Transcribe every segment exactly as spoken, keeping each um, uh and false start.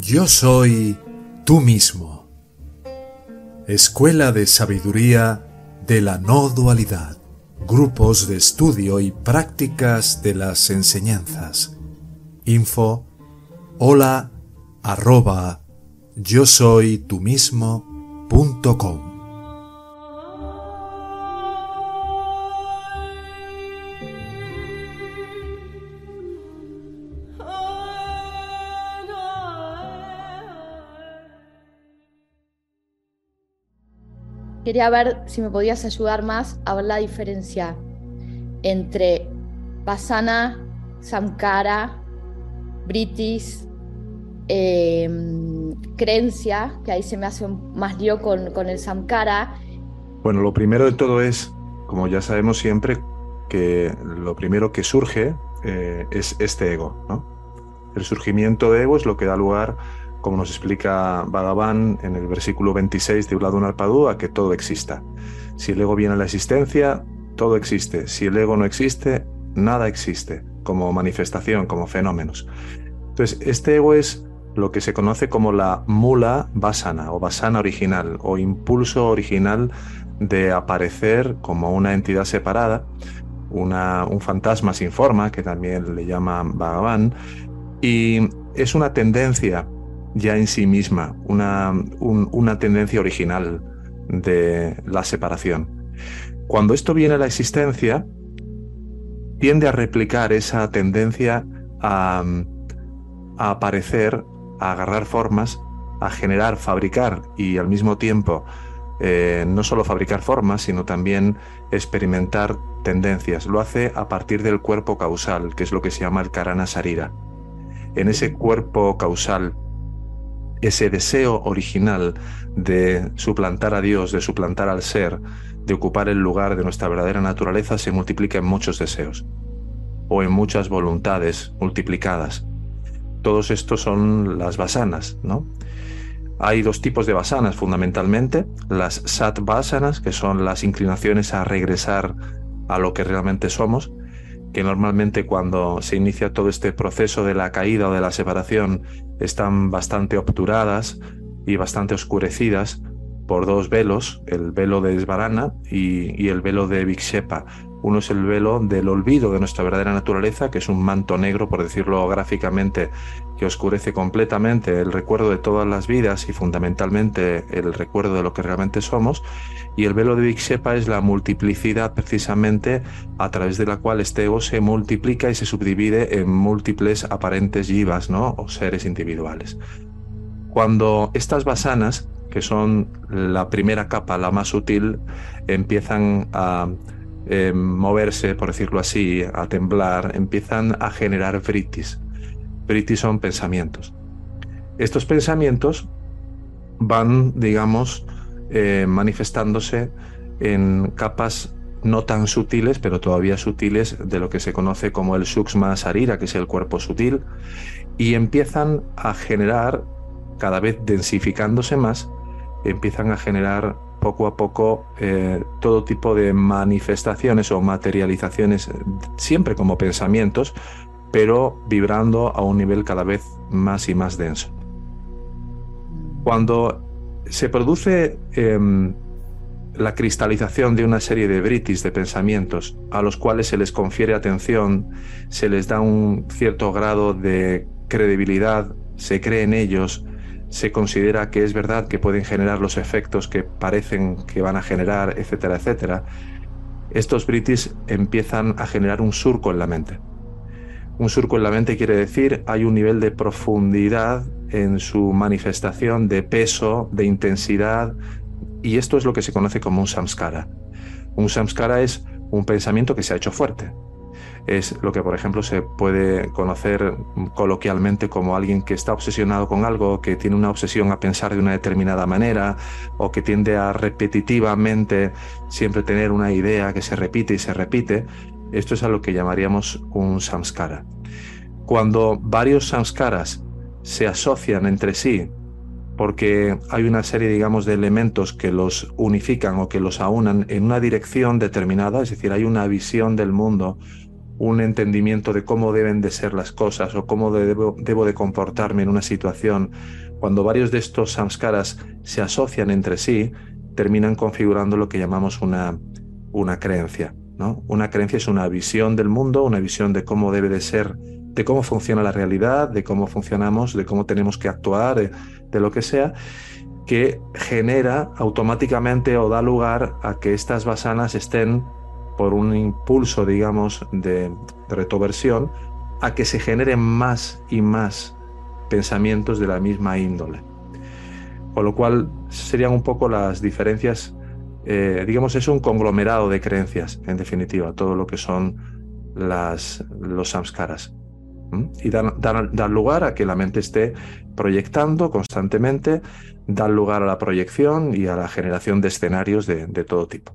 Yo soy tú mismo. Escuela de Sabiduría de la No Dualidad. Grupos de estudio y prácticas de las enseñanzas. Info hola arroba yo soy tú mismo punto com. Quería ver si me podías ayudar más a ver la diferencia entre Vasana, Samskara, Vrittis, eh, creencia, que ahí se me hace más lío con, con el Samskara. Bueno, lo primero de todo es, como ya sabemos siempre, que lo primero que surge eh, es este ego, ¿no? El surgimiento de ego es lo que da lugar, como nos explica Bhagavan en el versículo veintiséis de Uladunarpadu, a que todo exista. Si el ego viene a la existencia, todo existe. Si el ego no existe, nada existe, como manifestación, como fenómenos. Entonces, este ego es lo que se conoce como la mula vasana, o vasana original, o impulso original de aparecer como una entidad separada, una, un fantasma sin forma, que también le llama Bhagavan, y es una tendencia ya en sí misma, una, un, una tendencia original de la separación. Cuando esto viene a la existencia, tiende a replicar esa tendencia a, a aparecer, a agarrar formas, a generar, fabricar y al mismo tiempo eh, no solo fabricar formas, sino también experimentar tendencias. Lo hace a partir del cuerpo causal, que es lo que se llama el Karana Sarira. En ese cuerpo causal, ese deseo original de suplantar a Dios, de suplantar al ser, de ocupar el lugar de nuestra verdadera naturaleza, se multiplica en muchos deseos o en muchas voluntades multiplicadas. Todos estos son las vasanas, ¿no? Hay dos tipos de vasanas fundamentalmente, las sat vasanas, que son las inclinaciones a regresar a lo que realmente somos, que normalmente cuando se inicia todo este proceso de la caída o de la separación están bastante obturadas y bastante oscurecidas por dos velos, el velo de Svarana y, y el velo de Vikshepa. Uno es el velo del olvido de nuestra verdadera naturaleza, que es un manto negro, por decirlo gráficamente, que oscurece completamente el recuerdo de todas las vidas y fundamentalmente el recuerdo de lo que realmente somos. Y el velo de Vikshepa es la multiplicidad precisamente a través de la cual este ego se multiplica y se subdivide en múltiples aparentes jivas, ¿no? O seres individuales. Cuando estas vasanas, que son la primera capa, la más sutil, empiezan a eh, moverse, por decirlo así, a temblar, empiezan a generar vrittis. Vrittis son pensamientos. Estos pensamientos van, digamos, eh, manifestándose en capas no tan sutiles, pero todavía sutiles, de lo que se conoce como el Sukshma Sarira, que es el cuerpo sutil, y empiezan a generar, cada vez densificándose más, empiezan a generar poco a poco eh, todo tipo de manifestaciones o materializaciones, siempre como pensamientos, pero vibrando a un nivel cada vez más y más denso. Cuando se produce eh, la cristalización de una serie de vrittis, de pensamientos, a los cuales se les confiere atención, se les da un cierto grado de credibilidad, se cree en ellos, se considera que es verdad que pueden generar los efectos que parecen que van a generar, etcétera, etcétera, estos vrittis empiezan a generar un surco en la mente. Un surco en la mente quiere decir hay un nivel de profundidad en su manifestación, de peso, de intensidad, y esto es lo que se conoce como un samskara. Un samskara es un pensamiento que se ha hecho fuerte. Es lo que, por ejemplo, se puede conocer coloquialmente como alguien que está obsesionado con algo, que tiene una obsesión a pensar de una determinada manera, o que tiende a repetitivamente siempre tener una idea que se repite y se repite. Esto es a lo que llamaríamos un samskara. Cuando varios samskaras se asocian entre sí, porque hay una serie, digamos, de elementos que los unifican o que los aunan en una dirección determinada, es decir, hay una visión del mundo un entendimiento de cómo deben de ser las cosas o cómo debo, debo de comportarme en una situación, cuando varios de estos samskaras se asocian entre sí, terminan configurando lo que llamamos una, una creencia, ¿no? Una creencia es una visión del mundo, una visión de cómo debe de ser, de cómo funciona la realidad, de cómo funcionamos, de cómo tenemos que actuar, de, de lo que sea, que genera automáticamente o da lugar a que estas vasanas estén, por un impulso, digamos, de, de retroversión, a que se generen más y más pensamientos de la misma índole. Con lo cual serían un poco las diferencias, eh, digamos, es un conglomerado de creencias, en definitiva, todo lo que son las, los samskaras. ¿Mm? Y dan, dan, dan lugar a que la mente esté proyectando constantemente, dan lugar a la proyección y a la generación de escenarios de, de todo tipo.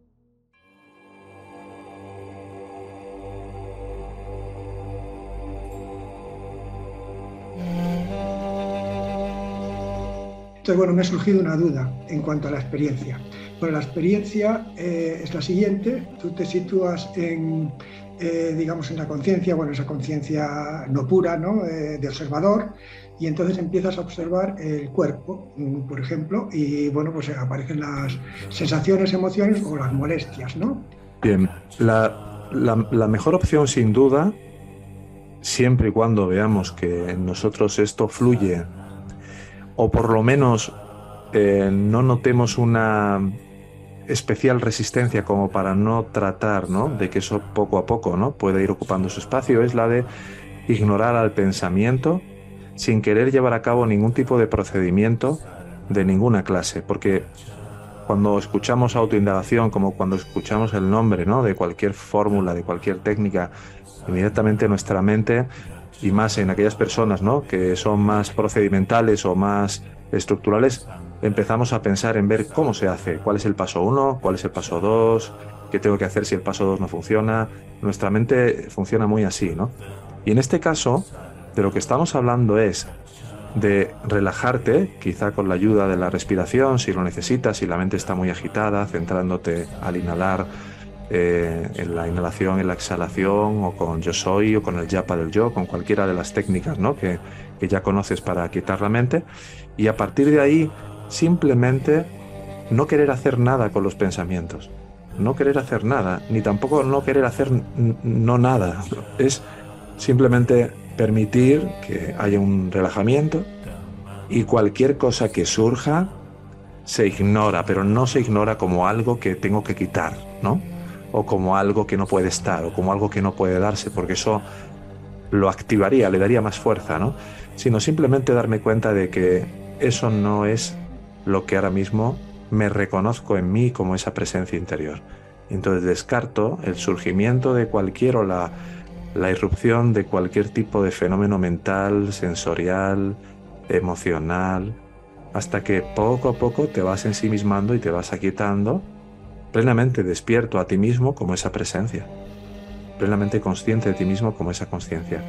Entonces, bueno, me ha surgido una duda en cuanto a la experiencia. Bueno, la experiencia eh, es la siguiente: tú te sitúas en, eh, digamos, en la conciencia, bueno, esa conciencia no pura, ¿no? Eh, de observador, y entonces empiezas a observar el cuerpo, por ejemplo, y bueno, pues aparecen las sensaciones, emociones o las molestias, ¿no? Bien, la, la, la mejor opción sin duda, siempre y cuando veamos que en nosotros esto fluye, o por lo menos eh, no notemos una especial resistencia como para no tratar, ¿no?, de que eso poco a poco, ¿no?, pueda ir ocupando su espacio, es la de ignorar al pensamiento sin querer llevar a cabo ningún tipo de procedimiento de ninguna clase, porque cuando escuchamos autoindagación, como cuando escuchamos el nombre, ¿no?, de cualquier fórmula, de cualquier técnica, inmediatamente nuestra mente, y más en aquellas personas, ¿no?, que son más procedimentales o más estructurales, empezamos a pensar en ver cómo se hace, cuál es el paso uno, cuál es el paso dos, qué tengo que hacer si el paso dos no funciona. Nuestra mente funciona muy así, ¿no? Y en este caso, de lo que estamos hablando es de relajarte, quizá con la ayuda de la respiración, si lo necesitas, si la mente está muy agitada, centrándote al inhalar, eh, en la inhalación, en la exhalación, o con yo soy, o con el japa del yo, con cualquiera de las técnicas, ¿no?, que, que ya conoces para quitar la mente, y a partir de ahí simplemente no querer hacer nada con los pensamientos, no querer hacer nada, ni tampoco no querer hacer no nada, es simplemente permitir que haya un relajamiento, y cualquier cosa que surja se ignora, pero no se ignora como algo que tengo que quitar, ¿no?, o como algo que no puede estar, o como algo que no puede darse, porque eso lo activaría, le daría más fuerza, ¿no?, sino simplemente darme cuenta de que eso no es lo que ahora mismo me reconozco en mí como esa presencia interior. Entonces descarto el surgimiento de cualquier o la, la irrupción de cualquier tipo de fenómeno mental, sensorial, emocional, hasta que poco a poco te vas ensimismando y te vas aquietando, plenamente despierto a ti mismo como esa presencia, plenamente consciente de ti mismo como esa conciencia.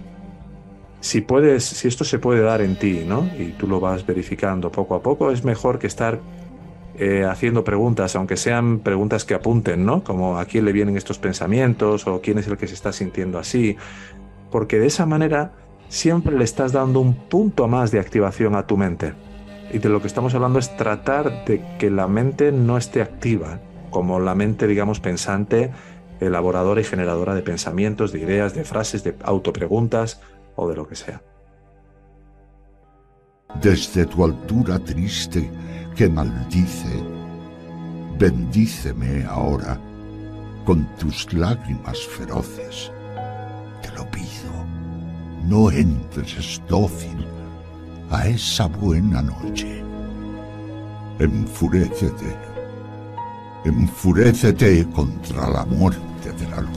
Si puedes, si esto se puede dar en ti, ¿no?, y tú lo vas verificando poco a poco, es mejor que estar eh, haciendo preguntas, aunque sean preguntas que apunten, ¿no?, como a quién le vienen estos pensamientos, o quién es el que se está sintiendo así, porque de esa manera siempre le estás dando un punto más de activación a tu mente. Y de lo que estamos hablando es tratar de que la mente no esté activa, como la mente, digamos, pensante, elaboradora y generadora de pensamientos, de ideas, de frases, de autopreguntas o de lo que sea. Desde tu altura triste que maldice, bendíceme ahora con tus lágrimas feroces. Te lo pido, no entres dócil a esa buena noche. Enfurécete, enfurécete contra la muerte de la luz.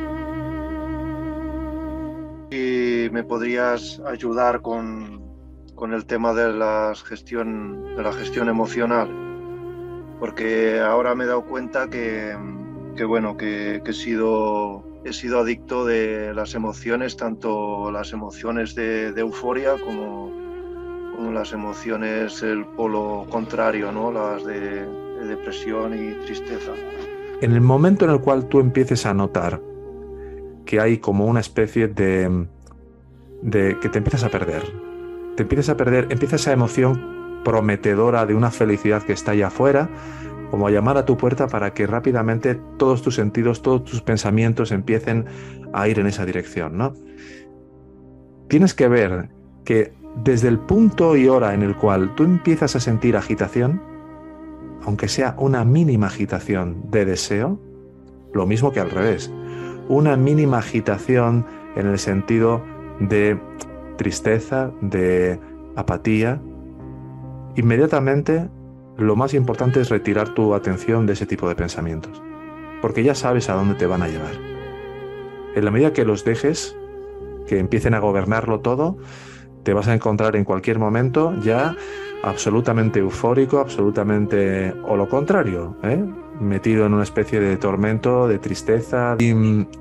¿Me podrías ayudar con, con el tema de, las gestión, de la gestión emocional, porque ahora me he dado cuenta que, que, bueno, que, que he, sido, he sido adicto de las emociones, tanto las emociones de, de euforia como, como las emociones, el polo contrario, ¿no? Las de, de depresión y tristeza. En el momento en el cual tú empieces a notar que hay como una especie de, de que te empiezas a perder, te empiezas a perder, empieza esa emoción prometedora de una felicidad que está allá afuera, como a llamar a tu puerta para que rápidamente todos tus sentidos, todos tus pensamientos empiecen a ir en esa dirección, ¿no? Tienes que ver que desde el punto y hora en el cual tú empiezas a sentir agitación, aunque sea una mínima agitación de deseo, lo mismo que al revés, una mínima agitación en el sentido de tristeza, de apatía, inmediatamente lo más importante es retirar tu atención de ese tipo de pensamientos, porque ya sabes a dónde te van a llevar. En la medida que los dejes, que empiecen a gobernarlo todo, te vas a encontrar en cualquier momento ya absolutamente eufórico, absolutamente, o lo contrario, ¿eh? metido en una especie de tormento, de tristeza. Y,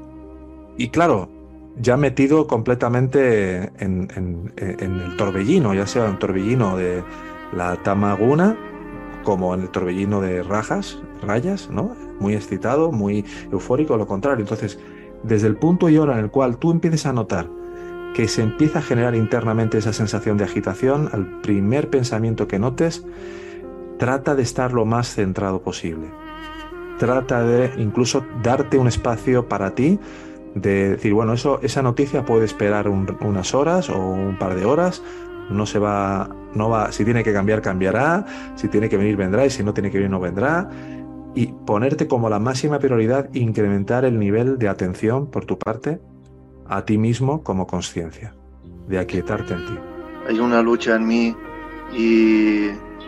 y claro, ya metido completamente en, en, en el torbellino, ya sea un torbellino de la tamaguna, como en el torbellino de rajas, rayas, ¿no? Muy excitado, muy eufórico, o lo contrario. Entonces, desde el punto y hora en el cual tú empieces a notar que se empieza a generar internamente esa sensación de agitación, al primer pensamiento que notes, trata de estar lo más centrado posible. Trata de incluso darte un espacio para ti, de decir, bueno, eso, esa noticia puede esperar un, unas horas o un par de horas, no se va, no va, si tiene que cambiar, cambiará, si tiene que venir, vendrá, y si no tiene que venir, no vendrá. Y ponerte como la máxima prioridad, incrementar el nivel de atención por tu parte a ti mismo como conciencia, de aquietarte en ti. Hay una lucha en mí y,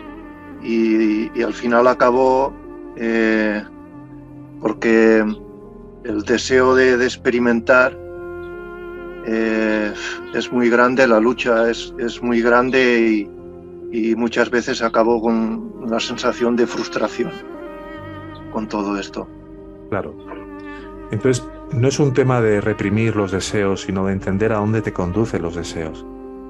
y, y al final acabó eh, porque el deseo de, de experimentar eh, es muy grande, la lucha es, es muy grande y, y muchas veces acabó con una sensación de frustración con todo esto. Claro. Entonces, no es un tema de reprimir los deseos, sino de entender a dónde te conducen los deseos.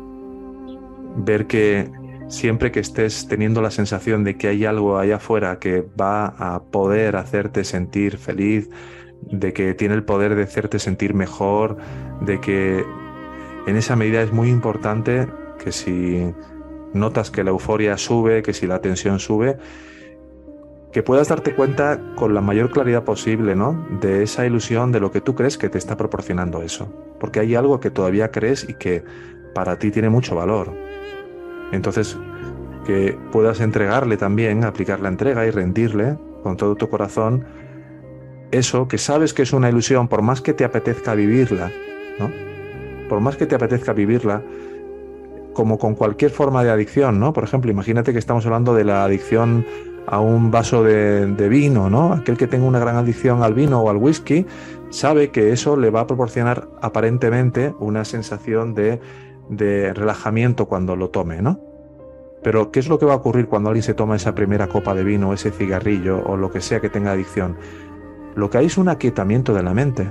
Ver que siempre que estés teniendo la sensación de que hay algo allá afuera que va a poder hacerte sentir feliz, de que tiene el poder de hacerte sentir mejor, de que en esa medida es muy importante que si notas que la euforia sube, que si la tensión sube, que puedas darte cuenta con la mayor claridad posible, ¿no?, de esa ilusión, de lo que tú crees que te está proporcionando eso. Porque hay algo que todavía crees y que para ti tiene mucho valor. Entonces, que puedas entregarle también, aplicar la entrega y rendirle con todo tu corazón eso que sabes que es una ilusión, por más que te apetezca vivirla, ¿no? Por más que te apetezca vivirla, como con cualquier forma de adicción, ¿no? Por ejemplo, imagínate que estamos hablando de la adicción a un vaso de, de vino, ¿no? Aquel que tenga una gran adicción al vino o al whisky sabe que eso le va a proporcionar aparentemente una sensación de, de relajamiento cuando lo tome, ¿no? Pero ¿qué es lo que va a ocurrir cuando alguien se toma esa primera copa de vino, ese cigarrillo o lo que sea que tenga adicción? Lo que hay es un aquietamiento de la mente,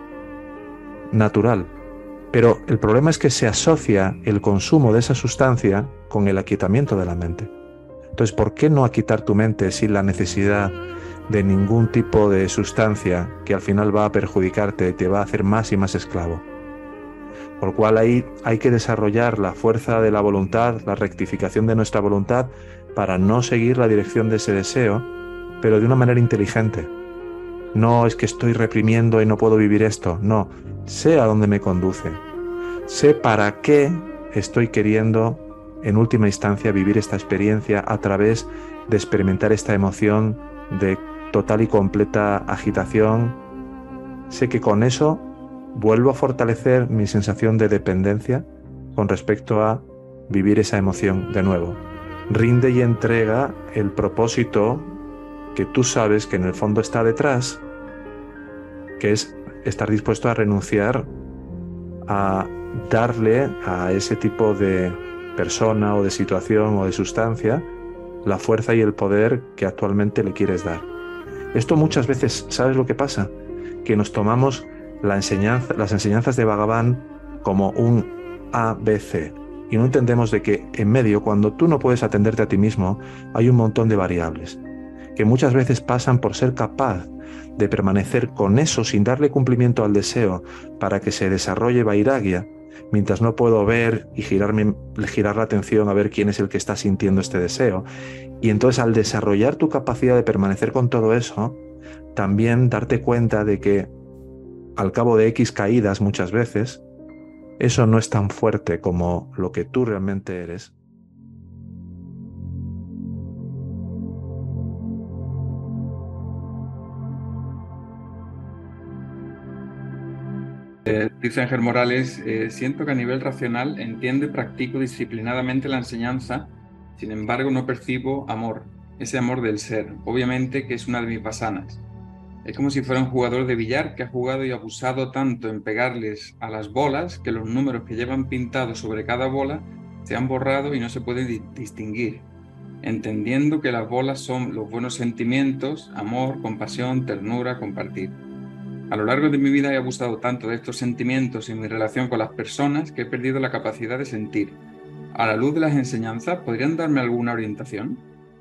natural. Pero el problema es que se asocia el consumo de esa sustancia con el aquietamiento de la mente. Entonces, ¿por qué no aquietar tu mente sin la necesidad de ningún tipo de sustancia que al final va a perjudicarte y te va a hacer más y más esclavo? Por lo cual ahí hay que desarrollar la fuerza de la voluntad, la rectificación de nuestra voluntad para no seguir la dirección de ese deseo, pero de una manera inteligente. No es que estoy reprimiendo y no puedo vivir esto, no, sé a dónde me conduce, sé para qué estoy queriendo en última instancia vivir esta experiencia a través de experimentar esta emoción de total y completa agitación. Sé que con eso vuelvo a fortalecer mi sensación de dependencia con respecto a vivir esa emoción de nuevo. Rinde y entrega el propósito que tú sabes que en el fondo está detrás, que es estar dispuesto a renunciar a darle a ese tipo de persona o de situación o de sustancia la fuerza y el poder que actualmente le quieres dar. Esto muchas veces, ¿sabes lo que pasa? Que nos tomamos la enseñanza, las enseñanzas de Bhagavan como un A B C y no entendemos de que en medio, cuando tú no puedes atenderte a ti mismo, hay un montón de variables que muchas veces pasan por ser capaz de permanecer con eso sin darle cumplimiento al deseo para que se desarrolle vairagya, mientras no puedo ver y girarme, girar la atención a ver quién es el que está sintiendo este deseo. Y entonces, al desarrollar tu capacidad de permanecer con todo eso, también darte cuenta de que al cabo de X caídas muchas veces, eso no es tan fuerte como lo que tú realmente eres. Eh, dice Ángel Morales, eh, siento que a nivel racional entiendo y practico disciplinadamente la enseñanza, sin embargo no percibo amor, ese amor del ser, obviamente que es una de mis pasanas. Es como si fuera un jugador de billar que ha jugado y abusado tanto en pegarles a las bolas que los números que llevan pintados sobre cada bola se han borrado y no se puede di- distinguir, entendiendo que las bolas son los buenos sentimientos, amor, compasión, ternura, compartir. A lo largo de mi vida he abusado tanto de estos sentimientos en mi relación con las personas que he perdido la capacidad de sentir. A la luz de las enseñanzas, ¿podrían darme alguna orientación?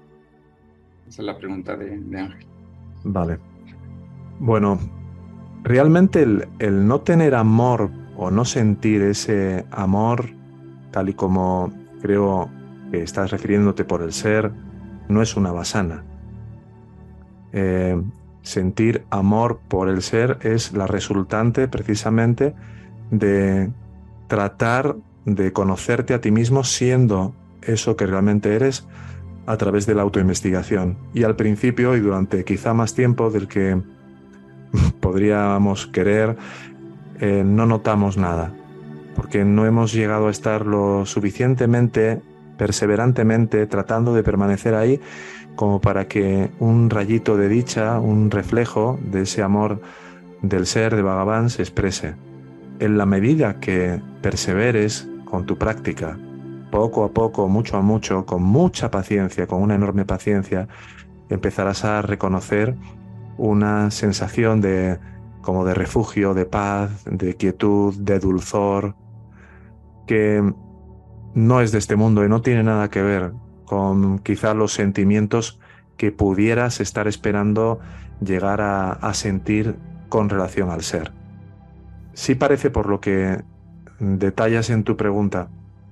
Esa es la pregunta de, de Ángel. Vale. Bueno, realmente el, el no tener amor o no sentir ese amor, tal y como creo que estás refiriéndote por el ser, no es una vasana. Eh, sentir amor por el ser es la resultante precisamente de tratar de conocerte a ti mismo siendo eso que realmente eres a través de la autoinvestigación. Y al principio y durante quizá más tiempo del que podríamos querer, eh, no notamos nada, porque no hemos llegado a estar lo suficientemente, perseverantemente, tratando de permanecer ahí como para que un rayito de dicha, un reflejo de ese amor del ser de Bhagavan se exprese. En la medida que perseveres con tu práctica, poco a poco, mucho a mucho, con mucha paciencia, con una enorme paciencia, empezarás a reconocer una sensación de como de refugio, de paz, de quietud, de dulzor, que no es de este mundo y no tiene nada que ver con quizá los sentimientos que pudieras estar esperando llegar a, a sentir con relación al ser. Sí parece, por lo que detallas en tu pregunta,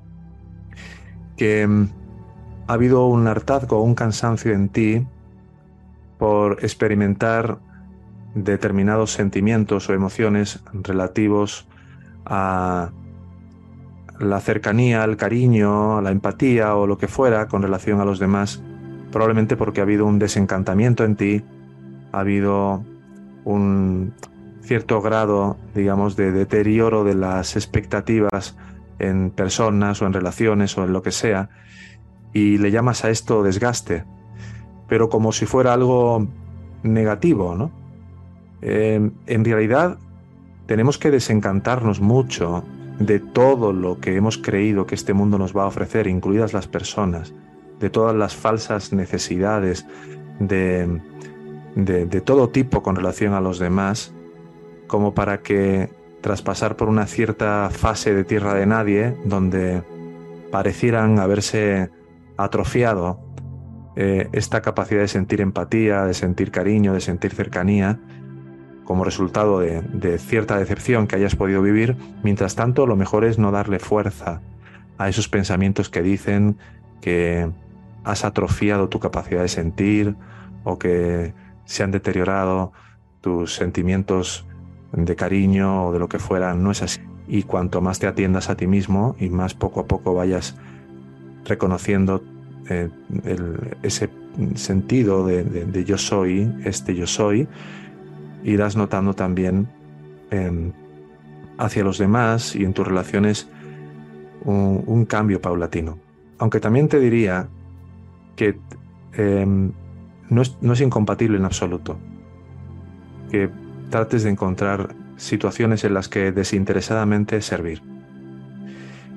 que mm, ha habido un hartazgo o un cansancio en ti por experimentar determinados sentimientos o emociones relativos a la cercanía, el cariño, la empatía o lo que fuera con relación a los demás, probablemente porque ha habido un desencantamiento en ti, ha habido un cierto grado, digamos, de deterioro de las expectativas en personas o en relaciones o en lo que sea, y le llamas a esto desgaste, pero como si fuera algo negativo, ¿no? Eh, en realidad tenemos que desencantarnos mucho de todo lo que hemos creído que este mundo nos va a ofrecer, incluidas las personas, de todas las falsas necesidades de, de, de todo tipo con relación a los demás, como para que tras pasar por una cierta fase de tierra de nadie, donde parecieran haberse atrofiado eh, esta capacidad de sentir empatía, de sentir cariño, de sentir cercanía, como resultado de, de cierta decepción que hayas podido vivir, mientras tanto lo mejor es no darle fuerza a esos pensamientos que dicen que has atrofiado tu capacidad de sentir o que se han deteriorado tus sentimientos de cariño o de lo que fuera. No es así. Y cuanto más te atiendas a ti mismo y más poco a poco vayas reconociendo eh, el, ese sentido de, de, de yo soy, este yo soy, irás notando también eh, hacia los demás y en tus relaciones un, un cambio paulatino. Aunque también te diría que eh, no, es, no es incompatible en absoluto que trates de encontrar situaciones en las que desinteresadamente servir.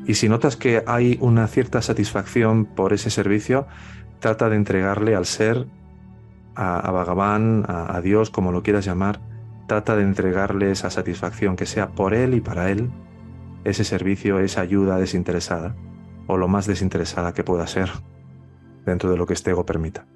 Y si notas que hay una cierta satisfacción por ese servicio, trata de entregarle al ser, a, a Bhagavan, a, a Dios, como lo quieras llamar, trata de entregarle esa satisfacción, que sea por él y para él, ese servicio, esa ayuda desinteresada, o lo más desinteresada que pueda ser, dentro de lo que este ego permita.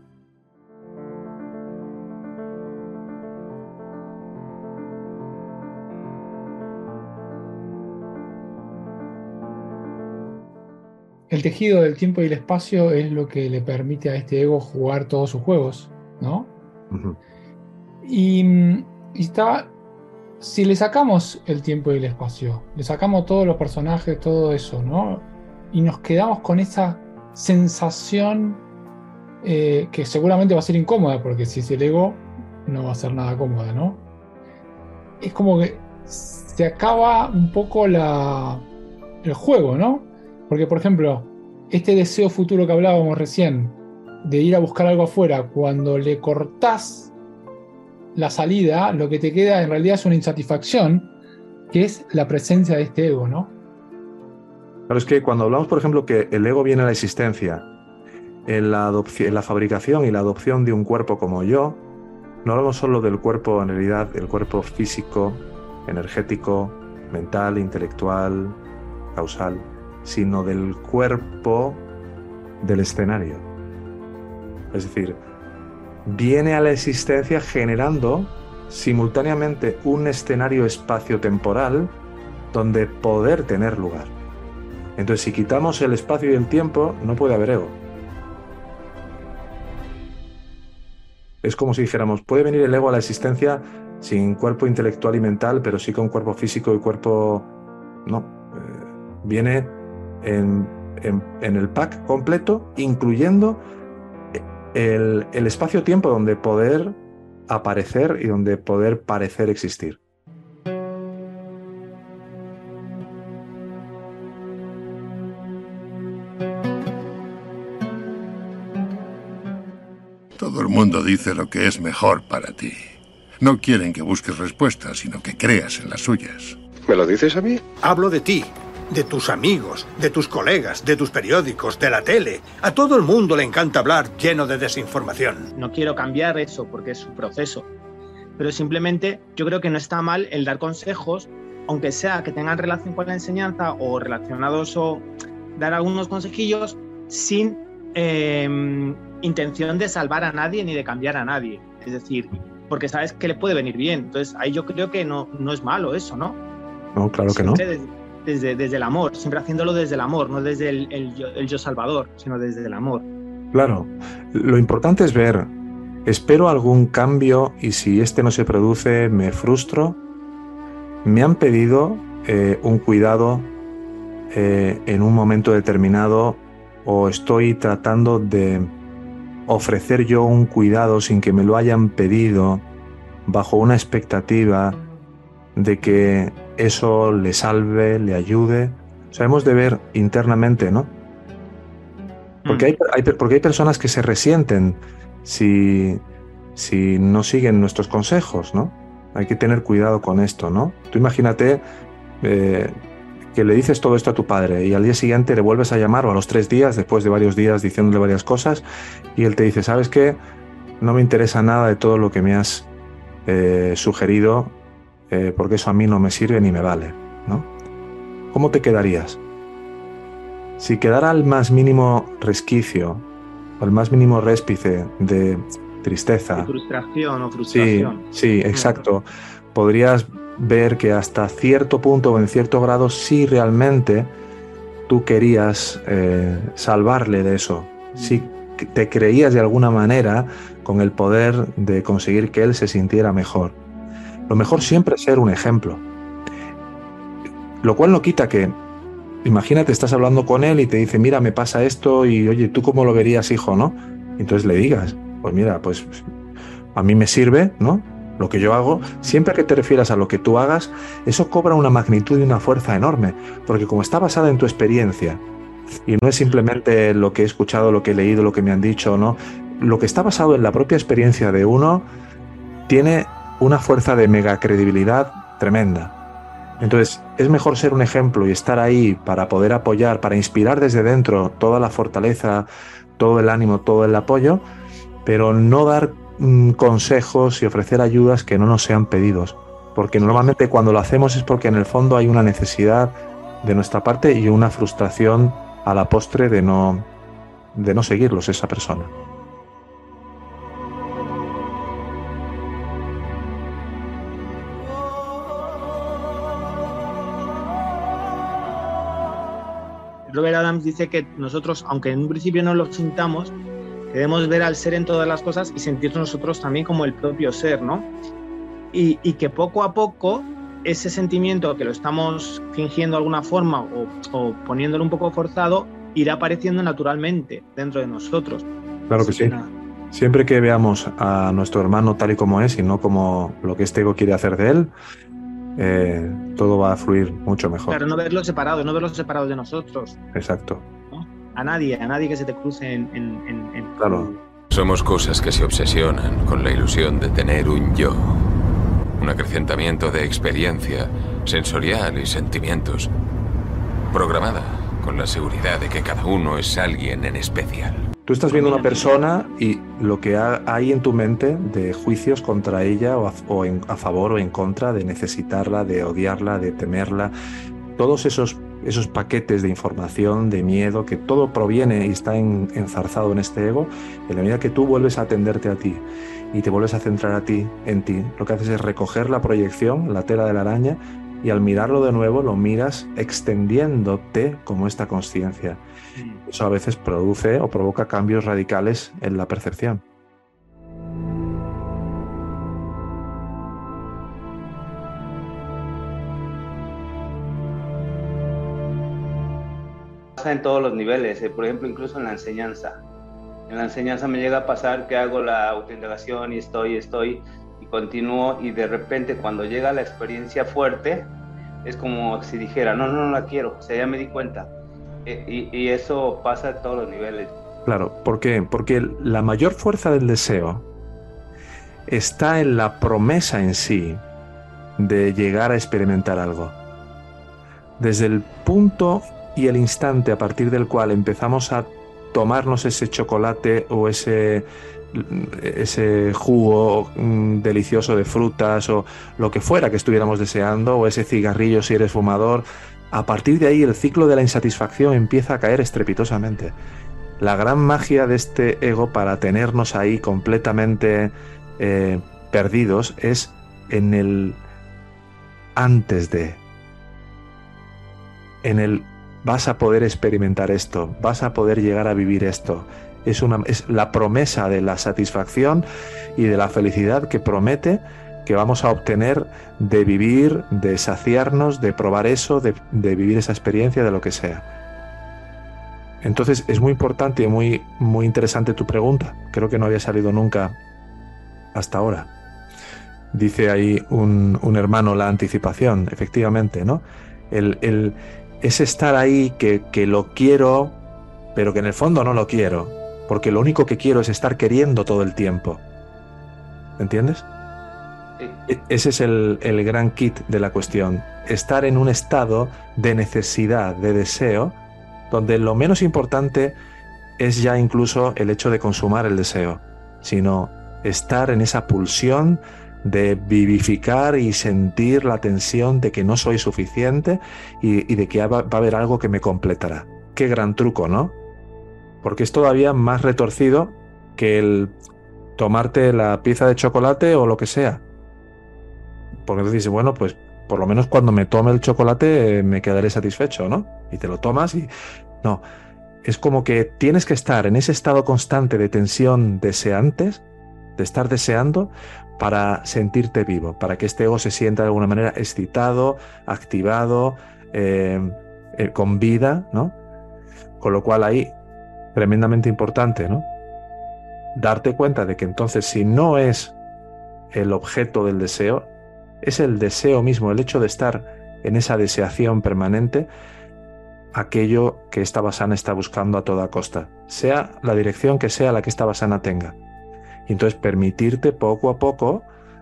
El tejido del tiempo y el espacio es lo que le permite a este ego jugar todos sus juegos, ¿no? Uh-huh. Y, y está, si le sacamos el tiempo y el espacio, le sacamos todos los personajes, todo eso, ¿no? Y nos quedamos con esa sensación eh, que seguramente va a ser incómoda, porque si es el ego, no va a ser nada cómoda, ¿no? Es como que se acaba un poco la, el juego, ¿no? Porque, por ejemplo, este deseo futuro que hablábamos recién, de ir a buscar algo afuera, cuando le cortás la salida, lo que te queda en realidad es una insatisfacción, que es la presencia de este ego, ¿no? Claro, es que cuando hablamos, por ejemplo, que el ego viene a la existencia en la, adopción, en la fabricación y la adopción de un cuerpo como yo, no hablamos solo del cuerpo, en realidad, el cuerpo físico, energético, mental, intelectual, causal, sino del cuerpo del escenario. Es decir, viene a la existencia generando simultáneamente un escenario espacio-temporal donde poder tener lugar. Entonces, si quitamos el espacio y el tiempo, no puede haber ego. Es como si dijéramos, puede venir el ego a la existencia sin cuerpo intelectual y mental, pero sí con cuerpo físico y cuerpo... No, eh, viene en, en, en el pack completo, incluyendo el, el espacio-tiempo donde poder aparecer y donde poder parecer existir. Todo el mundo dice lo que es mejor para ti. No quieren que busques respuestas, sino que creas en las suyas. ¿Me lo dices a mí? Hablo de ti, de tus amigos, de tus colegas, de tus periódicos, de la tele. A todo el mundo le encanta hablar lleno de desinformación. No quiero cambiar eso porque es un proceso. Pero simplemente yo creo que no está mal el dar consejos, aunque sea que tengan relación con la enseñanza o relacionados o dar algunos consejillos sin eh, intención de salvar a nadie ni de cambiar a nadie. Es decir, porque sabes que le puede venir bien. Entonces ahí yo creo que no, no es malo eso, ¿no? No, claro que no. Desde, desde, desde el amor, siempre haciéndolo desde el amor, no desde el, el, yo, el yo salvador, sino desde el amor. Claro, lo importante es ver, espero algún cambio y si este no se produce me frustro. Me han pedido eh, un cuidado eh, en un momento determinado o estoy tratando de ofrecer yo un cuidado sin que me lo hayan pedido bajo una expectativa de que eso le salve, le ayude. O sea, hemos de ver internamente, ¿no? Porque hay, hay, porque hay personas que se resienten si, si no siguen nuestros consejos, ¿no? Hay que tener cuidado con esto, ¿no? Tú imagínate eh, que le dices todo esto a tu padre y al día siguiente le vuelves a llamar o a los tres días, después de varios días diciéndole varias cosas, y él te dice, ¿sabes qué? No me interesa nada de todo lo que me has eh, sugerido, eh, porque eso a mí no me sirve ni me vale, ¿no? ¿Cómo te quedarías? Si quedara el más mínimo resquicio, o el más mínimo réspice de tristeza... De frustración o frustración. Sí, sí, exacto. Podrías ver que hasta cierto punto o en cierto grado sí realmente tú querías eh, salvarle de eso. Sí te creías de alguna manera con el poder de conseguir que él se sintiera mejor. Lo mejor siempre es ser un ejemplo. Lo cual no quita que, imagínate, estás hablando con él y te dice, mira, me pasa esto y, oye, ¿tú cómo lo verías, hijo, no? Y entonces le digas, pues mira, pues a mí me sirve, ¿no? Lo que yo hago, siempre que te refieras a lo que tú hagas, eso cobra una magnitud y una fuerza enorme, porque como está basada en tu experiencia, y no es simplemente lo que he escuchado, lo que he leído, lo que me han dicho, ¿no? Lo que está basado en la propia experiencia de uno, tiene una fuerza de mega credibilidad tremenda. Entonces, es mejor ser un ejemplo y estar ahí para poder apoyar, para inspirar desde dentro toda la fortaleza, todo el ánimo, todo el apoyo, pero no dar mmm, consejos y ofrecer ayudas que no nos sean pedidos. Porque normalmente cuando lo hacemos es porque en el fondo hay una necesidad de nuestra parte y una frustración a la postre de no, de no seguirlos esa persona. Robert Adams dice que nosotros, aunque en un principio no lo sintamos, debemos ver al ser en todas las cosas y sentirnos nosotros también como el propio ser, ¿no? Y, y que poco a poco ese sentimiento que lo estamos fingiendo de alguna forma o, o poniéndolo un poco forzado irá apareciendo naturalmente dentro de nosotros. Claro que sí. Que siempre que veamos a nuestro hermano tal y como es y no como lo que este ego quiere hacer de él, eh, todo va a fluir mucho mejor. Claro, no verlos separados, no verlos separados de nosotros. Exacto. ¿No? A nadie, a nadie que se te cruce en... en, en, en... Claro. Somos cosas que se obsesionan con la ilusión de tener un yo. Un acrecentamiento de experiencia sensorial y sentimientos, programada con la seguridad de que cada uno es alguien en especial. Tú estás viendo una persona y lo que hay en tu mente de juicios contra ella o a, o en, a favor o en contra, de necesitarla, de odiarla, de temerla, todos esos, esos paquetes de información, de miedo, que todo proviene y está en, enzarzado en este ego, en la medida que tú vuelves a atenderte a ti y te vuelves a centrar a ti, en ti, lo que haces es recoger la proyección, la tela de la araña, y al mirarlo de nuevo lo miras extendiéndote como esta consciencia. Eso a veces produce o provoca cambios radicales en la percepción. Pasa en todos los niveles, eh, por ejemplo, incluso en la enseñanza. En la enseñanza me llega a pasar que hago la autoindagación y estoy, estoy, y continúo, y de repente cuando llega la experiencia fuerte, es como si dijera, no, no, no la quiero, o sea, ya me di cuenta. Y, y eso pasa en todos los niveles. Claro, ¿por qué? Porque la mayor fuerza del deseo está en la promesa en sí de llegar a experimentar algo. Desde el punto y el instante a partir del cual empezamos a tomarnos ese chocolate o ese, ese jugo mm, delicioso de frutas o lo que fuera que estuviéramos deseando, o ese cigarrillo si eres fumador, a partir de ahí el ciclo de la insatisfacción empieza a caer estrepitosamente. La gran magia de este ego para tenernos ahí completamente eh, perdidos es en el antes de, en el vas a poder experimentar esto, vas a poder llegar a vivir esto. Es, una, es la promesa de la satisfacción y de la felicidad que promete que vamos a obtener de vivir, de saciarnos, de probar eso, de, de vivir esa experiencia, de lo que sea. Entonces es muy importante y muy, muy interesante tu pregunta. Creo que no había salido nunca hasta ahora. Dice ahí un, un hermano, la anticipación, efectivamente, ¿no? El... el es estar ahí que, que lo quiero, pero que en el fondo no lo quiero, porque lo único que quiero es estar queriendo todo el tiempo. ¿Entiendes? Sí. Ese es el, el gran kit de la cuestión. Estar en un estado de necesidad, de deseo, donde lo menos importante es ya incluso el hecho de consumar el deseo, sino estar en esa pulsión de vivificar y sentir la tensión de que no soy suficiente y, y de que va, va a haber algo que me completará. Qué gran truco, ¿no? Porque es todavía más retorcido que el tomarte la pieza de chocolate o lo que sea. Porque entonces dices, bueno, pues por lo menos cuando me tome el chocolate eh, me quedaré satisfecho, ¿no? Y te lo tomas y... No, es como que tienes que estar en ese estado constante de tensión deseantes, de estar deseando, para sentirte vivo, para que este ego se sienta de alguna manera excitado, activado, eh, eh, con vida, ¿no? Con lo cual ahí, tremendamente importante, ¿no? Darte cuenta de que entonces si no es el objeto del deseo, es el deseo mismo, el hecho de estar en esa deseación permanente, aquello que esta basana está buscando a toda costa, sea la dirección que sea la que esta basana tenga. Y entonces permitirte poco a poco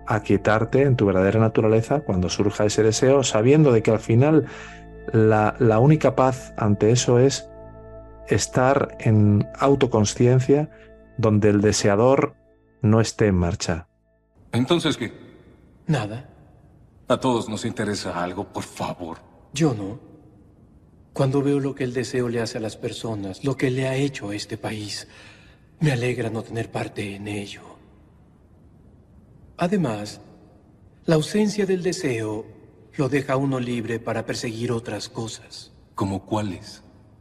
aquietarte en tu verdadera naturaleza cuando surja ese deseo, sabiendo de que al final la, la única paz ante eso es estar en autoconsciencia donde el deseador no esté en marcha. ¿Entonces qué? Nada. A todos nos interesa algo, por favor. Yo no. Cuando veo lo que el deseo le hace a las personas, lo que le ha hecho a este país, me alegra no tener parte en ello. Además, la ausencia del deseo lo deja a uno libre para perseguir otras cosas. ¿Como cuáles?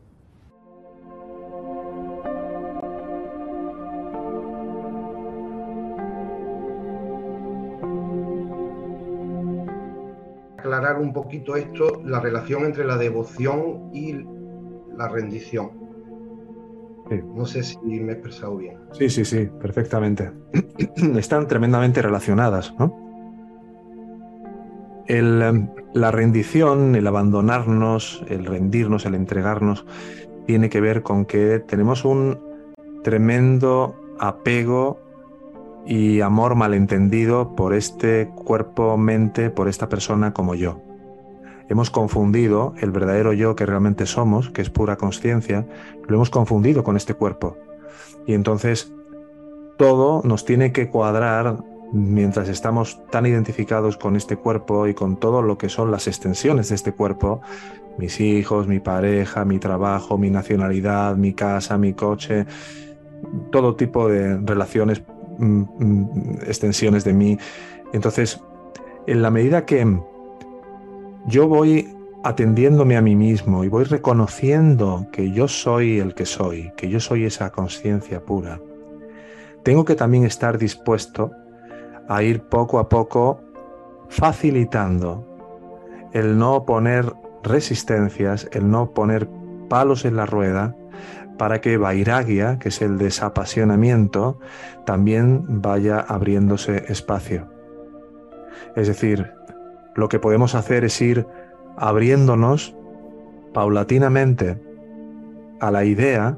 Aclarar un poquito esto, la relación entre la devoción y la rendición. Sí. No sé si me he expresado bien. Sí, sí, sí, perfectamente. Están tremendamente relacionadas, ¿no? El, la rendición, el abandonarnos, el rendirnos, el entregarnos, tiene que ver con que tenemos un tremendo apego y amor malentendido por este cuerpo-mente, por esta persona como yo. Hemos confundido el verdadero yo que realmente somos, que es pura conciencia, lo hemos confundido con este cuerpo. Y entonces todo nos tiene que cuadrar mientras estamos tan identificados con este cuerpo y con todo lo que son las extensiones de este cuerpo, mis hijos, mi pareja, mi trabajo, mi nacionalidad, mi casa, mi coche, todo tipo de relaciones, extensiones de mí. Entonces, en la medida que yo voy atendiéndome a mí mismo y voy reconociendo que yo soy el que soy, que yo soy esa conciencia pura, tengo que también estar dispuesto a ir poco a poco facilitando el no poner resistencias, el no poner palos en la rueda, para que Vairagya, que es el desapasionamiento, también vaya abriéndose espacio. Es decir, lo que podemos hacer es ir abriéndonos paulatinamente a la idea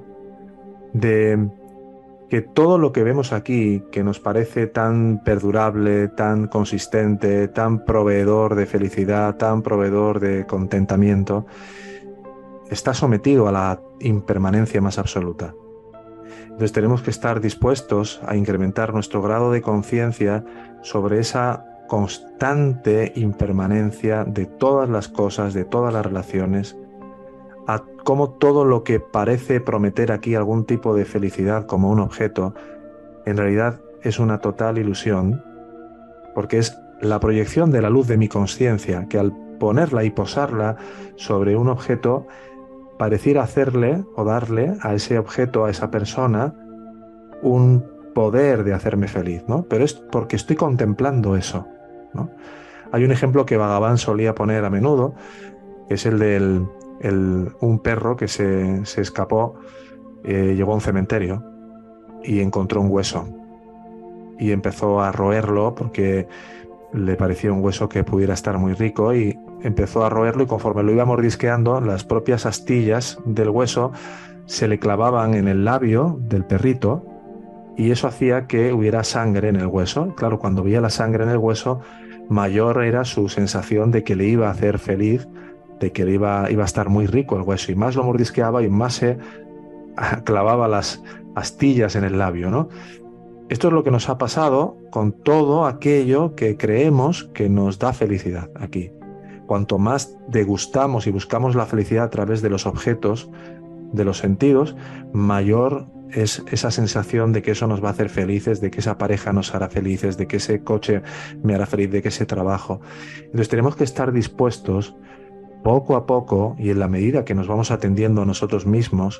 de que todo lo que vemos aquí, que nos parece tan perdurable, tan consistente, tan proveedor de felicidad, tan proveedor de contentamiento, está sometido a la impermanencia más absoluta. Entonces tenemos que estar dispuestos a incrementar nuestro grado de conciencia sobre esa constante impermanencia de todas las cosas, de todas las relaciones, a cómo todo lo que parece prometer aquí algún tipo de felicidad como un objeto, en realidad es una total ilusión, porque es la proyección de la luz de mi conciencia, que al ponerla y posarla sobre un objeto, pareciera hacerle o darle a ese objeto, a esa persona, un poder de hacerme feliz, ¿no? Pero es porque estoy contemplando eso, ¿no? Hay un ejemplo que Bhagavan solía poner a menudo, que es el de un perro que se, se escapó, eh, llegó a un cementerio y encontró un hueso y empezó a roerlo porque le parecía un hueso que pudiera estar muy rico y empezó a roerlo, y conforme lo iba mordisqueando, las propias astillas del hueso se le clavaban en el labio del perrito y eso hacía que hubiera sangre en el hueso. Claro, cuando veía la sangre en el hueso, mayor era su sensación de que le iba a hacer feliz, de que le iba, iba a estar muy rico el hueso, y más lo mordisqueaba y más se clavaba las astillas en el labio, ¿no? Esto es lo que nos ha pasado con todo aquello que creemos que nos da felicidad aquí. Cuanto más degustamos y buscamos la felicidad a través de los objetos, de los sentidos, mayor es esa sensación de que eso nos va a hacer felices, de que esa pareja nos hará felices, de que ese coche me hará feliz, de que ese trabajo. Entonces tenemos que estar dispuestos poco a poco y en la medida que nos vamos atendiendo a nosotros mismos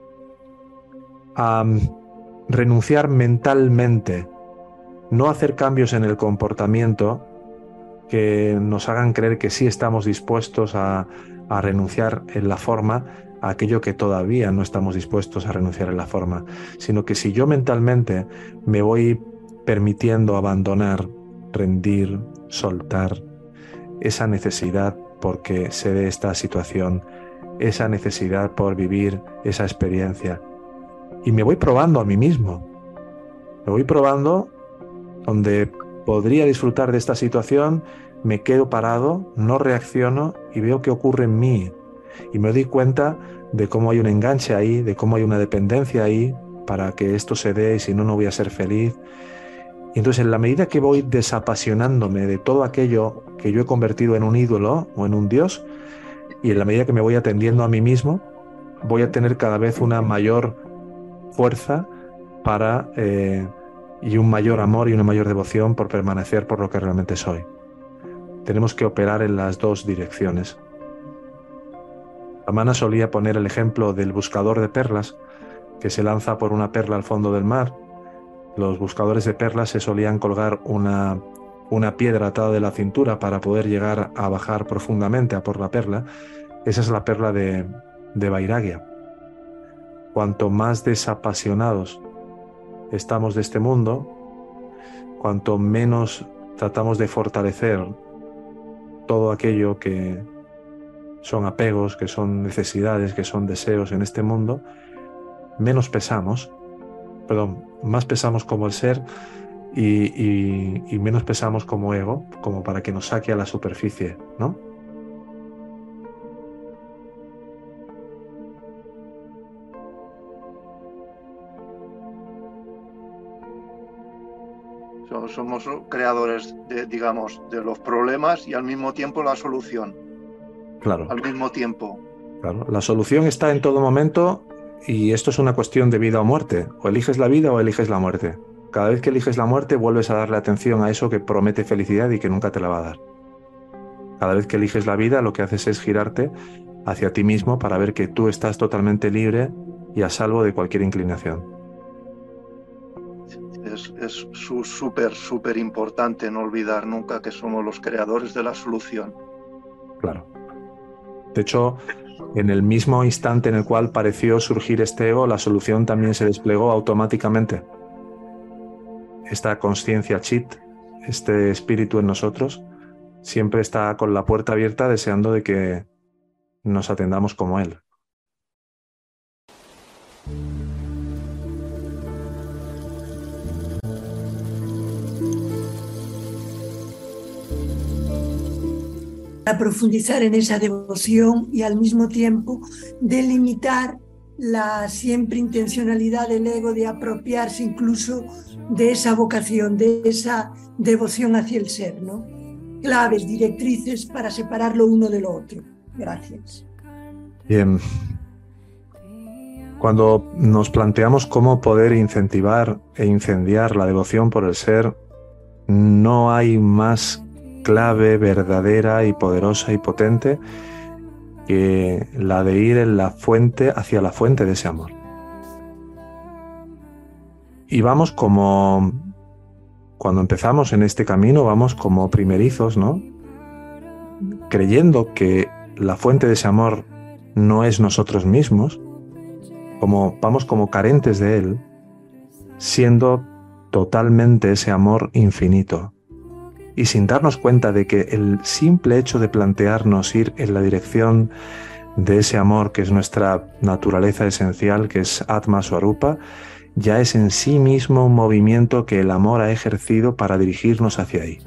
a renunciar mentalmente, no hacer cambios en el comportamiento que nos hagan creer que sí estamos dispuestos a, a renunciar en la forma a aquello que todavía no estamos dispuestos a renunciar en la forma, sino que si yo mentalmente me voy permitiendo abandonar, rendir, soltar esa necesidad porque sé de esta situación, esa necesidad por vivir esa experiencia, y me voy probando a mí mismo, me voy probando donde podría disfrutar de esta situación, me quedo parado, no reacciono y veo qué ocurre en mí. Y me doy cuenta de cómo hay un enganche ahí, de cómo hay una dependencia ahí para que esto se dé y si no, no voy a ser feliz. Y entonces, en la medida que voy desapasionándome de todo aquello que yo he convertido en un ídolo o en un dios, y en la medida que me voy atendiendo a mí mismo, voy a tener cada vez una mayor fuerza para eh, y un mayor amor y una mayor devoción por permanecer por lo que realmente soy. Tenemos que operar en las dos direcciones. Amana solía poner el ejemplo del buscador de perlas que se lanza por una perla al fondo del mar. Los buscadores de perlas se solían colgar una, una piedra atada de la cintura para poder llegar a bajar profundamente a por la perla. Esa es la perla de, de Vairagya. Cuanto más desapasionados estamos de este mundo, cuanto menos tratamos de fortalecer todo aquello que son apegos, que son necesidades, que son deseos en este mundo, menos pesamos, perdón, más pesamos como el ser y, y, y menos pesamos como ego, como para que nos saque a la superficie, ¿no? Somos creadores, de, digamos, de los problemas y al mismo tiempo la solución. Claro. Al mismo tiempo. Claro. La solución está en todo momento y esto es una cuestión de vida o muerte. O eliges la vida o eliges la muerte. Cada vez que eliges la muerte vuelves a darle atención a eso que promete felicidad y que nunca te la va a dar. Cada vez que eliges la vida lo que haces es girarte hacia ti mismo para ver que tú estás totalmente libre y a salvo de cualquier inclinación. Es es súper, súper importante no olvidar nunca que somos los creadores de la solución. Claro. De hecho, en el mismo instante en el cual pareció surgir este ego, la solución también se desplegó automáticamente. Esta conciencia chit, este espíritu en nosotros, siempre está con la puerta abierta deseando de que nos atendamos como él. Para profundizar en esa devoción y al mismo tiempo delimitar la siempre intencionalidad del ego de apropiarse incluso de esa vocación, de esa devoción hacia el ser, ¿no? Claves, directrices para separar lo uno de lo otro. Gracias. Bien. Cuando nos planteamos cómo poder incentivar e incendiar la devoción por el ser, no hay más clave verdadera y poderosa y potente que la de ir en la fuente, hacia la fuente de ese amor. Y vamos como, cuando empezamos en este camino, vamos como primerizos, ¿no? Creyendo que la fuente de ese amor no es nosotros mismos, como, vamos como carentes de él, siendo totalmente ese amor infinito. Y sin darnos cuenta de que el simple hecho de plantearnos ir en la dirección de ese amor que es nuestra naturaleza esencial, que es Atma Swarupa, ya es en sí mismo un movimiento que el amor ha ejercido para dirigirnos hacia ahí.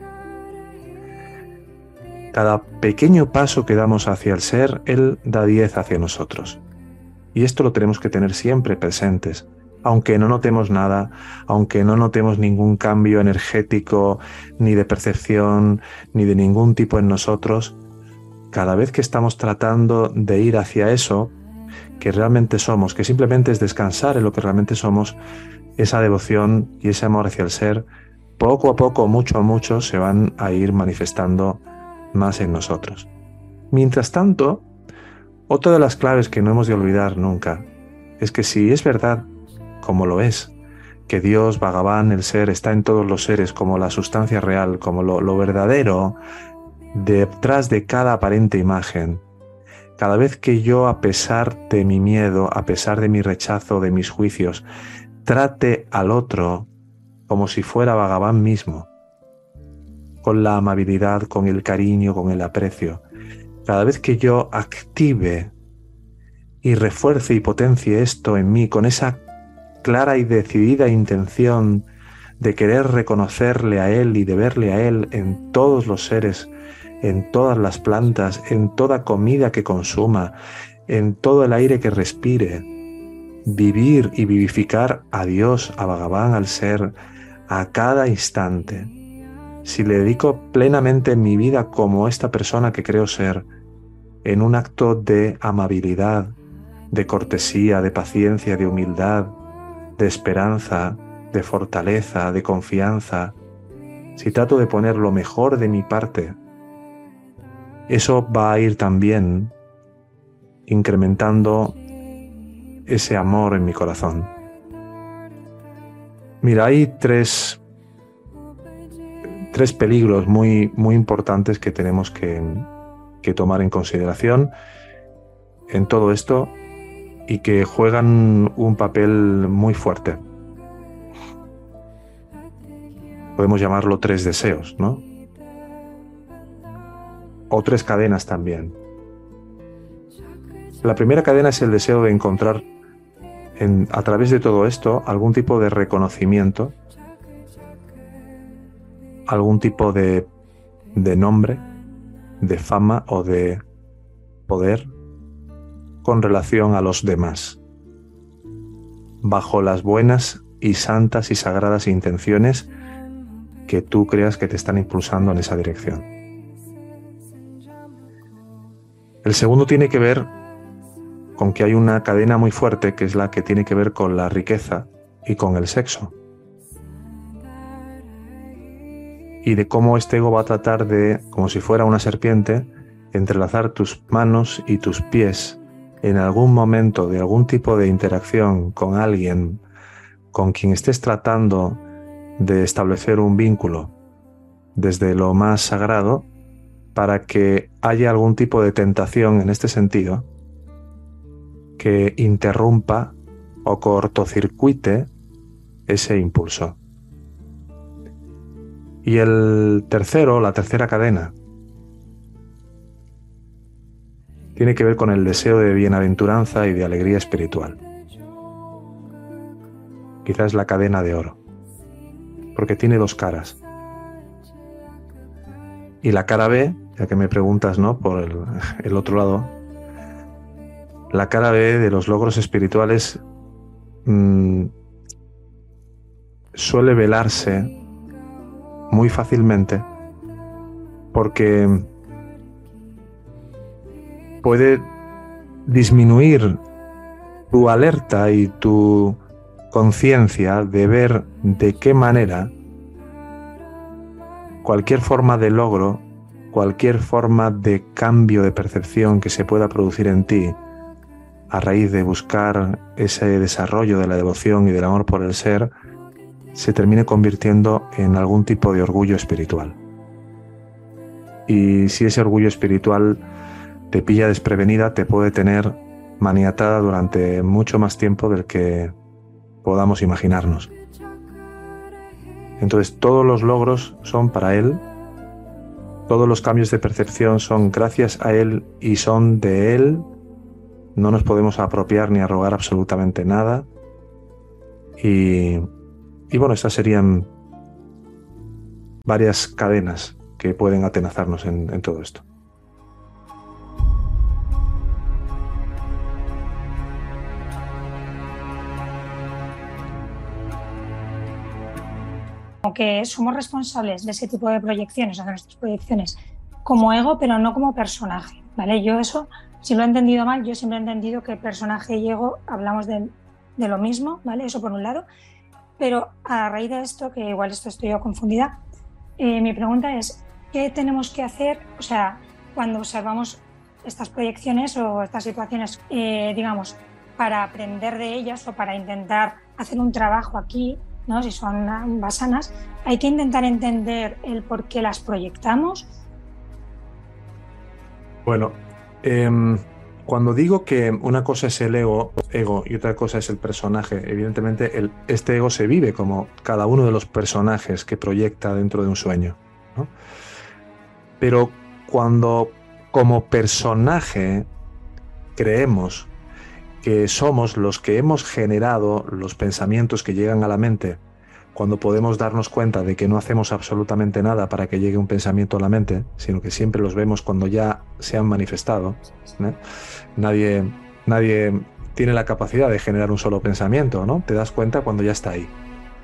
Cada pequeño paso que damos hacia el ser, él da diez hacia nosotros. Y esto lo tenemos que tener siempre presentes. Aunque no notemos nada, aunque no notemos ningún cambio energético, ni de percepción, ni de ningún tipo en nosotros, cada vez que estamos tratando de ir hacia eso que realmente somos, que simplemente es descansar en lo que realmente somos, esa devoción y ese amor hacia el ser, poco a poco, mucho a mucho, se van a ir manifestando más en nosotros. Mientras tanto, otra de las claves que no hemos de olvidar nunca es que si es verdad, como lo es, que Dios, Bhagavan, el ser, está en todos los seres como la sustancia real, como lo, lo verdadero, detrás de cada aparente imagen. Cada vez que yo, a pesar de mi miedo, a pesar de mi rechazo, de mis juicios, trate al otro como si fuera Bhagavan mismo, con la amabilidad, con el cariño, con el aprecio, cada vez que yo active y refuerce y potencie esto en mí, con esa clara y decidida intención de querer reconocerle a Él y de verle a Él en todos los seres, en todas las plantas, en toda comida que consuma, en todo el aire que respire, vivir y vivificar a Dios, a Bhagavan, al ser, a cada instante. Si le dedico plenamente mi vida como esta persona que creo ser, en un acto de amabilidad, de cortesía, de paciencia, de humildad, de esperanza, de fortaleza, de confianza, si trato de poner lo mejor de mi parte, eso va a ir también incrementando ese amor en mi corazón. Mira, hay tres, tres peligros muy, muy importantes que tenemos que, que tomar en consideración en todo esto y que juegan un papel muy fuerte. Podemos llamarlo tres deseos, ¿no? O tres cadenas también. La primera cadena es el deseo de encontrar en, a través de todo esto algún tipo de reconocimiento, algún tipo de, de nombre, de fama o de poder con relación a los demás, bajo las buenas y santas y sagradas intenciones que tú creas que te están impulsando en esa dirección. El segundo tiene que ver con que hay una cadena muy fuerte que es la que tiene que ver con la riqueza y con el sexo. Y de cómo este ego va a tratar de, como si fuera una serpiente, entrelazar tus manos y tus pies en algún momento de algún tipo de interacción con alguien con quien estés tratando de establecer un vínculo desde lo más sagrado, para que haya algún tipo de tentación en este sentido que interrumpa o cortocircuite ese impulso. Y el tercero, la tercera cadena, tiene que ver con el deseo de bienaventuranza y de alegría espiritual. Quizás la cadena de oro, porque tiene dos caras. Y la cara B, ya que me preguntas, ¿no?, por el, el otro lado, la cara B de los logros espirituales mmm, suele velarse muy fácilmente porque puede disminuir tu alerta y tu conciencia de ver de qué manera cualquier forma de logro, cualquier forma de cambio de percepción que se pueda producir en ti a raíz de buscar ese desarrollo de la devoción y del amor por el ser, se termine convirtiendo en algún tipo de orgullo espiritual. Y si ese orgullo espiritual te pilla desprevenida, te puede tener maniatada durante mucho más tiempo del que podamos imaginarnos. Entonces todos los logros son para Él, todos los cambios de percepción son gracias a Él y son de Él. No nos podemos apropiar ni arrogar absolutamente nada. Y, y bueno, estas serían varias cadenas que pueden atenazarnos en, en todo esto. Que somos responsables de ese tipo de proyecciones, o de nuestras proyecciones, como ego, pero no como personaje, ¿vale? Yo eso, si lo he entendido mal, yo siempre he entendido que personaje y ego hablamos de, de lo mismo, ¿vale? Eso por un lado, pero a raíz de esto, que igual esto estoy yo confundida, eh, mi pregunta es, ¿qué tenemos que hacer, o sea, cuando observamos estas proyecciones o estas situaciones, eh, digamos, para aprender de ellas o para intentar hacer un trabajo aquí, ¿no? Si son vasanas, hay que intentar entender el por qué las proyectamos. Bueno, eh, cuando digo que una cosa es el ego, ego y otra cosa es el personaje, evidentemente el, este ego se vive como cada uno de los personajes que proyecta dentro de un sueño, ¿no? Pero cuando como personaje creemos que somos los que hemos generado los pensamientos que llegan a la mente, cuando podemos darnos cuenta de que no hacemos absolutamente nada para que llegue un pensamiento a la mente, sino que siempre los vemos cuando ya se han manifestado. ¿eh? Nadie, nadie tiene la capacidad de generar un solo pensamiento, ¿no? Te das cuenta cuando ya está ahí.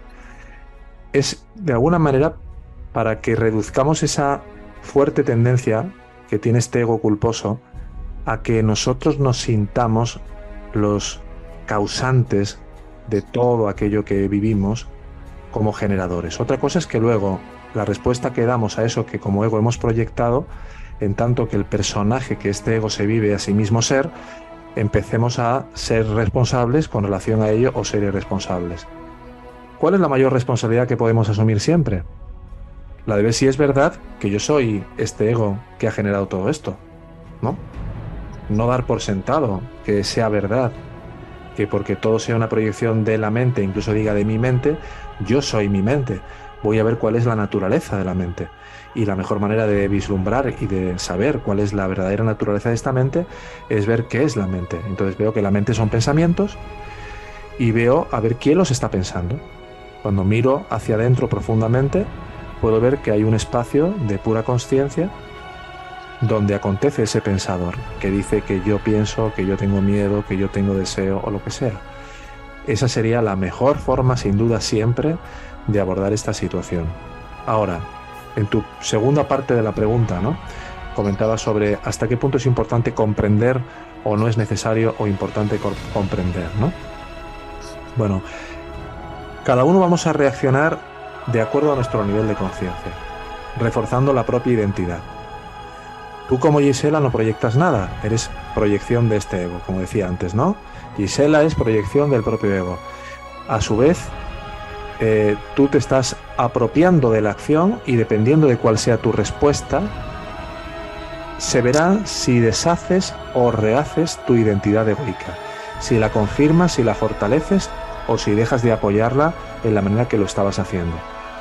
Es, de alguna manera, para que reduzcamos esa fuerte tendencia que tiene este ego culposo a que nosotros nos sintamos los causantes de todo aquello que vivimos como generadores. Otra cosa es que luego la respuesta que damos a eso que como ego hemos proyectado, en tanto que el personaje que este ego se vive a sí mismo ser, empecemos a ser responsables con relación a ello o ser irresponsables. ¿Cuál es la mayor responsabilidad que podemos asumir siempre? La de ver si es verdad que yo soy este ego que ha generado todo esto, ¿no? No dar por sentado que sea verdad, que porque todo sea una proyección de la mente, incluso diga de mi mente, yo soy mi mente. Voy a ver cuál es la naturaleza de la mente. Y la mejor manera de vislumbrar y de saber cuál es la verdadera naturaleza de esta mente es ver qué es la mente. Entonces veo que la mente son pensamientos y veo a ver quién los está pensando. Cuando miro hacia adentro profundamente, puedo ver que hay un espacio de pura conciencia donde acontece ese pensador que dice que yo pienso, que yo tengo miedo, que yo tengo deseo o lo que sea. Esa sería la mejor forma, sin duda, siempre de abordar esta situación. Ahora, en tu segunda parte de la pregunta, ¿no? Comentabas sobre hasta qué punto es importante comprender o no es necesario o importante comprender, ¿no? Bueno, cada uno vamos a reaccionar de acuerdo a nuestro nivel de conciencia, reforzando la propia identidad. Tú como Gisela no proyectas nada, eres proyección de este ego, como decía antes, ¿no? Gisela es proyección del propio ego. A su vez, eh, tú te estás apropiando de la acción y dependiendo de cuál sea tu respuesta, se verá si deshaces o rehaces tu identidad egoica, si la confirmas, si la fortaleces o si dejas de apoyarla en la manera que lo estabas haciendo.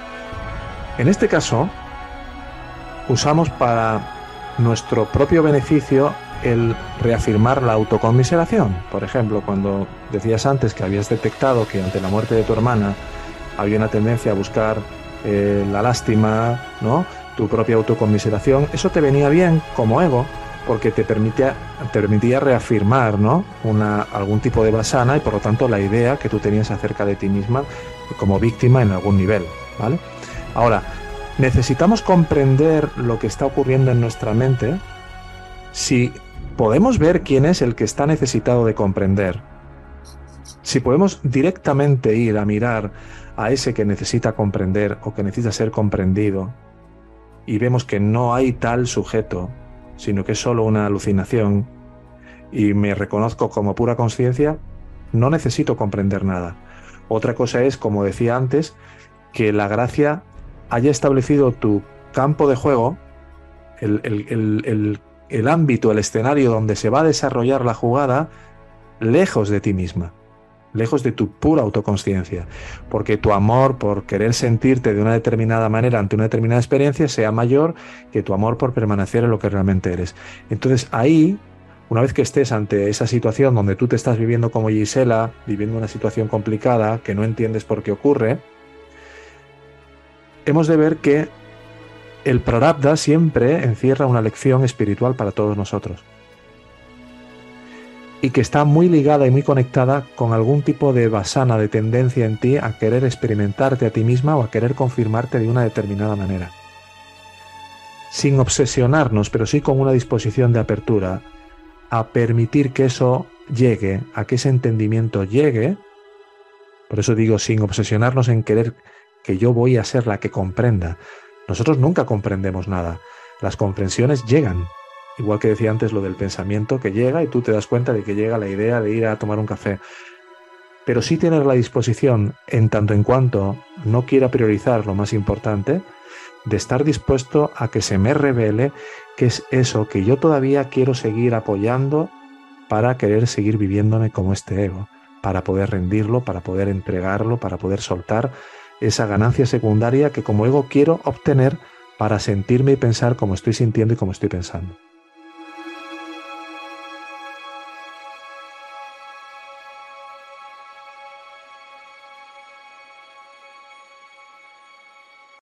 En este caso, usamos para nuestro propio beneficio el reafirmar la autoconmiseración. Por ejemplo, cuando decías antes que habías detectado que ante la muerte de tu hermana había una tendencia a buscar eh, la lástima, ¿no? Tu propia autoconmiseración, eso te venía bien como ego porque te permitía, te permitía reafirmar, ¿no? Una, algún tipo de vasana y por lo tanto la idea que tú tenías acerca de ti misma como víctima en algún nivel, ¿vale? Ahora, necesitamos comprender lo que está ocurriendo en nuestra mente si podemos ver quién es el que está necesitado de comprender. Si podemos directamente ir a mirar a ese que necesita comprender o que necesita ser comprendido y vemos que no hay tal sujeto, sino que es solo una alucinación y me reconozco como pura conciencia, no necesito comprender nada. Otra cosa es, como decía antes, que la gracia haya establecido tu campo de juego, el, el, el, el, el ámbito, el escenario donde se va a desarrollar la jugada, lejos de ti misma, lejos de tu pura autoconsciencia, porque tu amor por querer sentirte de una determinada manera ante una determinada experiencia sea mayor que tu amor por permanecer en lo que realmente eres. Entonces ahí, una vez que estés ante esa situación donde tú te estás viviendo como Gisela, viviendo una situación complicada que no entiendes por qué ocurre, hemos de ver que el Prarabdha siempre encierra una lección espiritual para todos nosotros y que está muy ligada y muy conectada con algún tipo de vasana, de tendencia en ti a querer experimentarte a ti misma o a querer confirmarte de una determinada manera. Sin obsesionarnos, pero sí con una disposición de apertura a permitir que eso llegue, a que ese entendimiento llegue. Por eso digo, sin obsesionarnos en querer que yo voy a ser la que comprenda. Nosotros nunca comprendemos nada. Las comprensiones llegan. Igual que decía antes lo del pensamiento que llega y tú te das cuenta de que llega la idea de ir a tomar un café. Pero sí tener la disposición, en tanto en cuanto no quiera priorizar lo más importante, de estar dispuesto a que se me revele qué es eso que yo todavía quiero seguir apoyando para querer seguir viviéndome como este ego, para poder rendirlo, para poder entregarlo, para poder soltar esa ganancia secundaria que como ego quiero obtener para sentirme y pensar como estoy sintiendo y como estoy pensando.